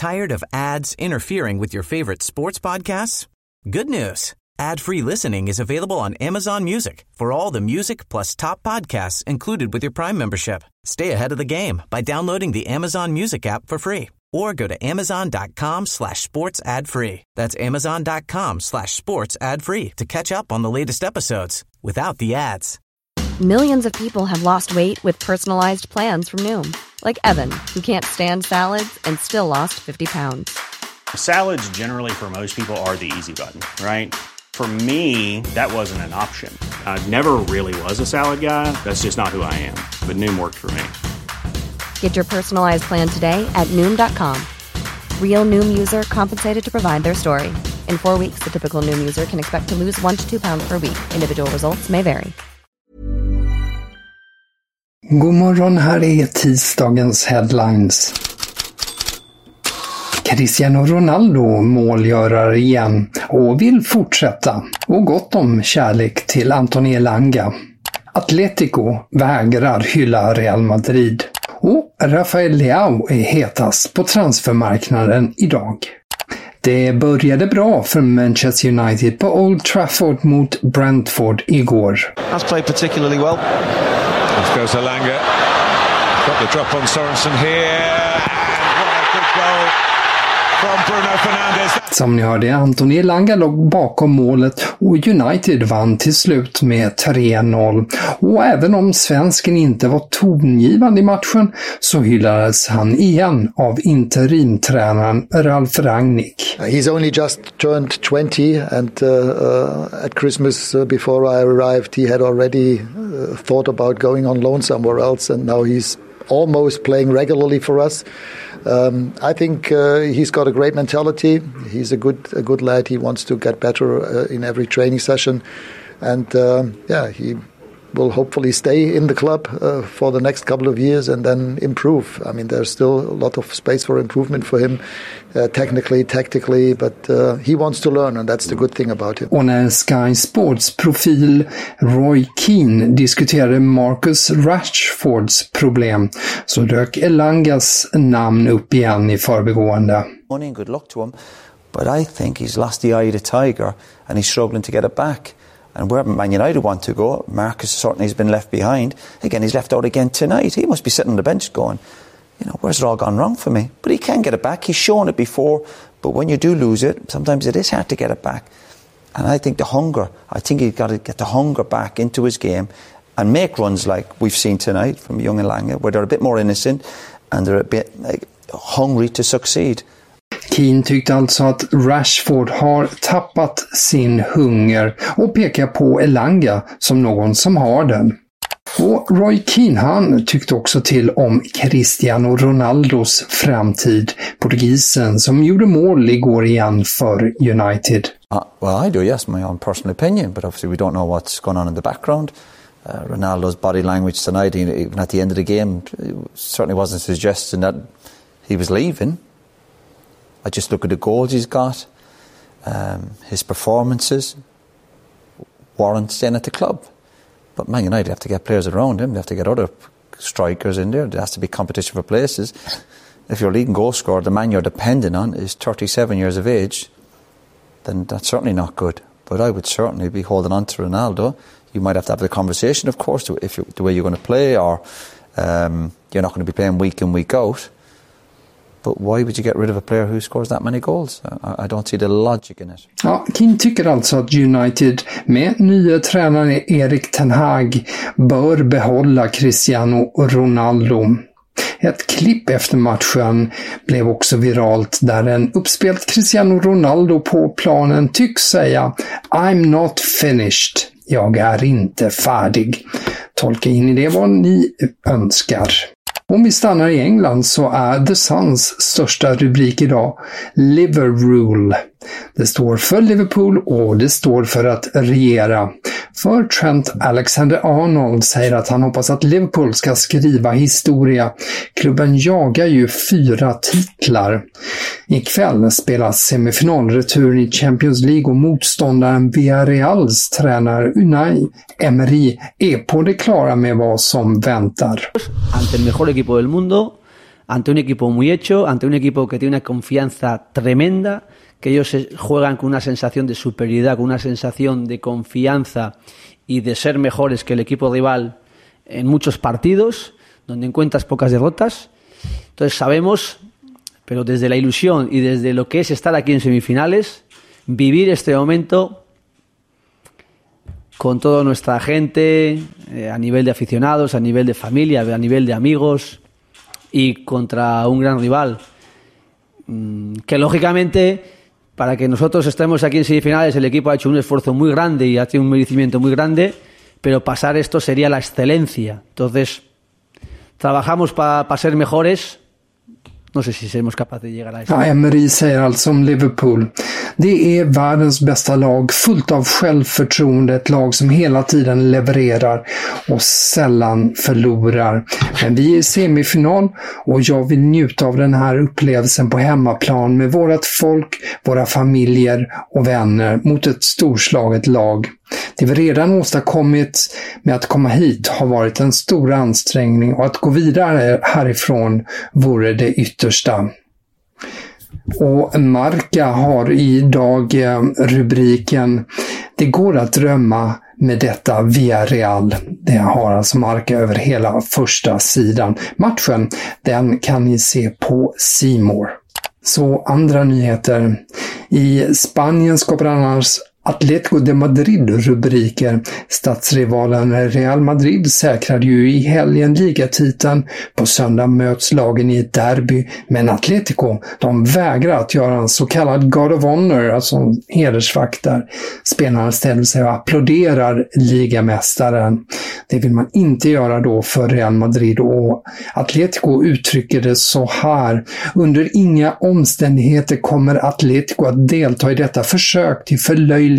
Tired of ads interfering with your favorite sports podcasts? Good news. Ad-free listening is available on Amazon Music for all the music plus top podcasts included with your Prime membership. Stay ahead of the game by downloading the Amazon Music app for free or go to amazon.com/sports ad free. That's amazon.com/sports ad free to catch up on the latest episodes without the ads. Millions of people have lost weight with personalized plans from Noom. Like Evan, who can't stand salads and still lost 50 pounds. Salads generally for most people are the easy button, right? For me, that wasn't an option. I never really was a salad guy. That's just not who I am. But Noom worked for me. Get your personalized plan today at Noom.com. Real Noom user compensated to provide their story. In 4 weeks, the typical Noom user can expect to lose 1 to 2 pounds per week. Individual results may vary. God morgon, här är tisdagens headlines. Cristiano Ronaldo målgörare igen och vill fortsätta, och gott om kärlek till Anthony Elanga. Atletico vägrar hylla Real Madrid och Rafael Leao är hetast på transfermarknaden idag. Det började bra för Manchester United på Old Trafford mot Brentford igår. Has played particularly well. Off goes Elanga. Got the drop on Sorensen here. And what a good goal from Bruno Fernandes. Som ni hörde, Anthony Elanga låg bakom målet och United vann till slut med 3-0. Och även om svensken inte var tongivande i matchen så hyllades han igen av interimtränaren Ralf Rangnick. He's only just turned 20 and at Christmas before I arrived he had already thought about going on loan somewhere else, and now he's almost playing regularly for us. I think he's got a great mentality. He's a good lad. He wants to get better in every training session, and he will hopefully stay in the club for the next couple of years and then improve. I mean, there's still a lot of space for improvement for him, technically, tactically, but he wants to learn, and that's the good thing about him. Och när Sky Sports profil Roy Keane diskuterade Marcus Rashfords problem så dök Elangas namn upp igen i förbigående. Money and good luck to him, but I think he's lost the eye of the tiger and he's struggling to get it back. And where Man United want to go, Marcus certainly has been left behind. Again, he's left out again tonight. He must be sitting on the bench going, where's it all gone wrong for me? But he can get it back. He's shown it before. But when you do lose it, sometimes it is hard to get it back. And I think he's got to get the hunger back into his game and make runs like we've seen tonight from young Elanga, where they're a bit more innocent and they're a bit hungry to succeed. Keane tyckte alltså att Rashford har tappat sin hunger och pekar på Elanga som någon som har den. Och Roy Keane, han tyckte också till om Cristiano Ronaldos framtid, portugisen som gjorde mål igår igen för United. Well, I do, yes, my own personal opinion, but obviously we don't know what's going on in the background. Ronaldo's body language tonight, even at the end of the game, certainly wasn't suggesting that he was leaving. I just look at the goals he's got, his performances warrant staying at the club. But Man United have to get players around him. They have to get other strikers in there. There has to be competition for places. If your leading goal scorer, the man you're depending on, is 37 years of age, then that's certainly not good. But I would certainly be holding on to Ronaldo. You might have to have the conversation, of course, the way you're going to play, or you're not going to be playing week in, week out. But why would you get rid of a player who scores that many goals? I don't see the logic in it. Ja, Keane tycker alltså att United med nya tränaren Erik Ten Hag bör behålla Cristiano Ronaldo. Ett klipp efter matchen blev också viralt där en uppspelt Cristiano Ronaldo på planen tycks säga "I'm not finished". Jag är inte färdig. Tolka in i det vad ni önskar. Om vi stannar i England så är The Suns största rubrik idag Liver Rule. Det står för Liverpool och det står för att regera. För Trent Alexander-Arnold säger att han hoppas att Liverpool ska skriva historia. Klubben jagar ju 4 titlar. Ikväll spelas semifinalreturen i Champions League och motståndaren Villarreals tränare Unai Emery är på det klara med vad som väntar. Ante el mejor equipo del mundo, ante un equipo muy hecho, ante un equipo que tiene una confianza tremenda, que ellos juegan con una sensación de superioridad, con una sensación de confianza y de ser mejores que el equipo rival en muchos partidos, donde encuentras pocas derrotas. Entonces sabemos, pero desde la ilusión y desde lo que es estar aquí en semifinales, vivir este momento con toda nuestra gente, a nivel de aficionados, a nivel de familia, a nivel de amigos, y contra un gran rival, que lógicamente, para que nosotros estemos aquí en semifinales, el equipo ha hecho un esfuerzo muy grande y ha hecho un merecimiento muy grande, pero pasar esto sería la excelencia. Entonces, trabajamos para ser mejores. No sé si seremos capaces de llegar a eso. Ja, Emery säger alltså om Liverpool: det är världens bästa lag, fullt av självförtroende, ett lag som hela tiden levererar och sällan förlorar. Men vi är i semifinal och jag vill njuta av den här upplevelsen på hemmaplan med vårt folk, våra familjer och vänner mot ett storslaget lag. Det vi redan åstadkommit med att komma hit har varit en stor ansträngning, och att gå vidare härifrån vore det yttersta. Och Marca har idag rubriken "Det går att drömma med detta Villarreal". Det har alltså Marca över hela första sidan. Matchen, den kan ni se på C More. Så andra nyheter. I Spanien skapar annars Atlético de Madrid rubriker. Stadsrivalen Real Madrid säkrade ju i helgen ligatiteln. På söndag möts lagen i ett derby, men Atlético, de vägrar att göra en så kallad God of Honor, alltså hedersvakt där spelarna ställer sig och applåderar ligamästaren. Det vill man inte göra då för Real Madrid, och Atlético uttrycker det så här: under inga omständigheter kommer Atlético att delta i detta försök till förlöjligande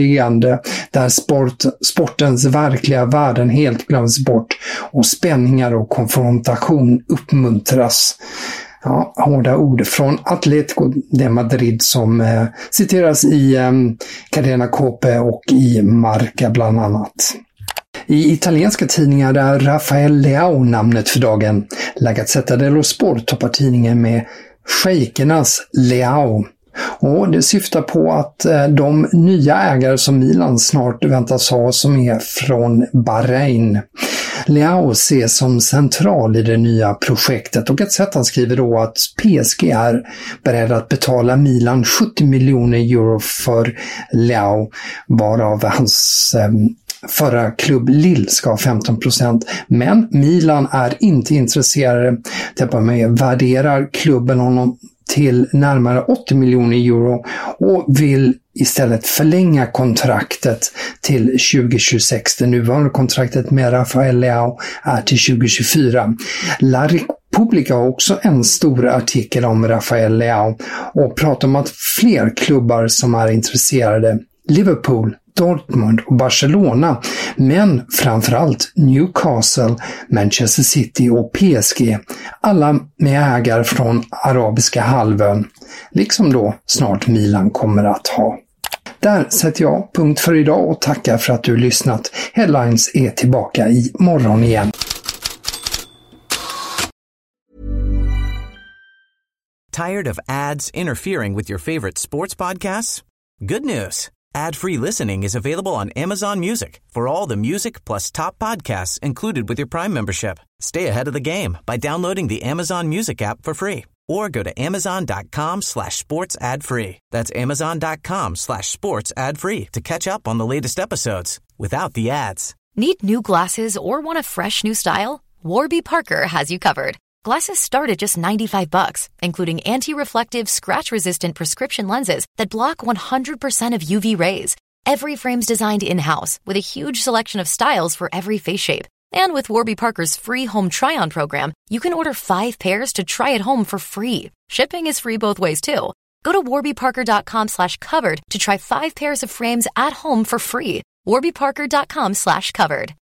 där sportens verkliga värden helt glöms bort och spänningar och konfrontation uppmuntras. Ja, hårda ord från Atlético de Madrid som citeras i Cadena Cope och i Marca bland annat. I italienska tidningar är Rafael Leao namnet för dagen. La Gazzetta dello Sport toppar tidningen med "Shejkernas Leao". Och det syftar på att de nya ägare som Milan snart väntas ha, som är från Bahrain. Leao ses som central i det nya projektet, och Gazzetta skriver då att PSG är beredd att betala Milan 70 miljoner euro för Leao, varav hans förra klubb Lille ska ha 15%. Men Milan är inte intresserade. De värderar klubben honom till närmare 80 miljoner euro och vill istället förlänga kontraktet till 2026. Det nuvarande kontraktet med Rafael Leao är till 2024. La Repubblica har också en stor artikel om Rafael Leao och pratar om att fler klubbar som är intresserade: Liverpool, Dortmund och Barcelona, men framförallt Newcastle, Manchester City och PSG, alla med ägare från arabiska halvön, liksom då snart Milan kommer att ha. Där sätter jag punkt för idag och tackar för att du lyssnat. Headlines är tillbaka i morgon igen. Tired of ads interfering with your favorite sports podcasts? Good news. Ad-free listening is available on Amazon Music for all the music plus top podcasts included with your Prime membership. Stay ahead of the game by downloading the Amazon Music app for free or go to amazon.com/sports ad free. That's amazon.com/sports ad free to catch up on the latest episodes without the ads. Need new glasses or want a fresh new style? Warby Parker has you covered. Glasses start at just $95, including anti-reflective, scratch-resistant prescription lenses that block 100% of UV rays. Every frame's designed in-house with a huge selection of styles for every face shape. And with Warby Parker's free home try-on program, you can order 5 pairs to try at home for free. Shipping is free both ways, too. Go to warbyparker.com/covered to try 5 pairs of frames at home for free. warbyparker.com/covered.